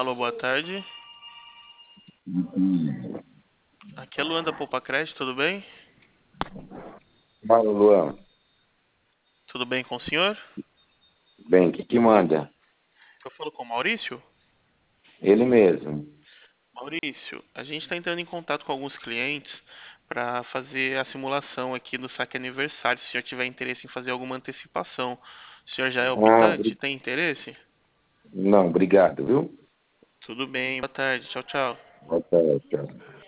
Alô, boa tarde. Aqui é Luan da Poupa Crédito, tudo bem? Fala, Luan. Tudo bem com o senhor? Bem, o que que manda? Eu falo com o Maurício? Ele mesmo. Maurício, a gente está entrando em contato com alguns clientes para fazer a simulação aqui do saque aniversário, se o senhor tiver interesse em fazer alguma antecipação. O senhor já é Ah, optante? Tem interesse? não, obrigado, viu? Tudo bem, boa tarde, tchau, tchau. Boa tarde, tchau.